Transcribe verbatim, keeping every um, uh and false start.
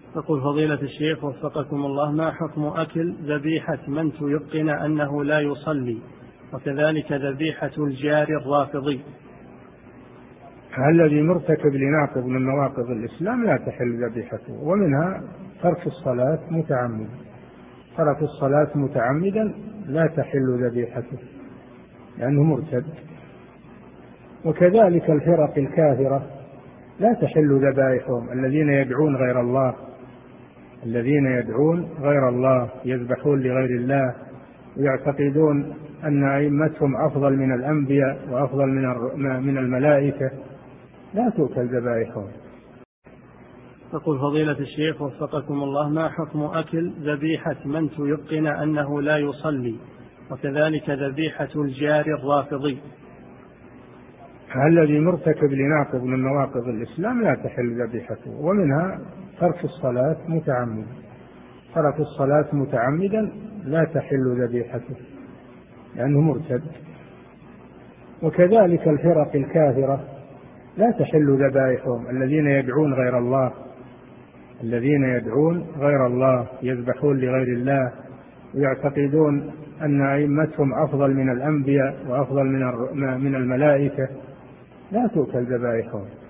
يقول فضيلة الشيخ وفقكم الله، ما حكم أكل ذبيحة من تيقن أنه لا يصلي، وكذلك ذبيحة الجار الرافضي؟ الذي مرتكب لناقض من نواقض الإسلام لا تحل ذبيحته، ومنها ترك الصلاة متعمدا. ترك الصلاة متعمدا لا تحل ذبيحته لأنه مرتد. وكذلك الفرق الكافرة لا تحل ذبائحهم، الذين يدعون غير الله الذين يدعون غير الله يذبحون لغير الله ويعتقدون أن أئمتهم أفضل من الأنبياء وأفضل من من الملائكة، لا تؤكل ذبائحهم. يقول فضيلة الشيخ وفقكم الله، ما حكم أكل ذبيحة من تيقن أنه لا يصلي، وكذلك ذبيحة الجار الرافضي؟ الذي مرتكب لناقض من نواقض الإسلام لا تحل ذبيحته، ومنها ترك الصلاة متعمدا. ترك الصلاة متعمدا لا تحل ذبيحته لأنه مرتد. وكذلك الفرق الكافرة لا تحل ذبائحهم، الذين يدعون غير الله الذين يدعون غير الله يذبحون لغير الله ويعتقدون أن أئمتهم أفضل من الأنبياء وأفضل من من الملائكة، لا تؤكل ذبائحهم.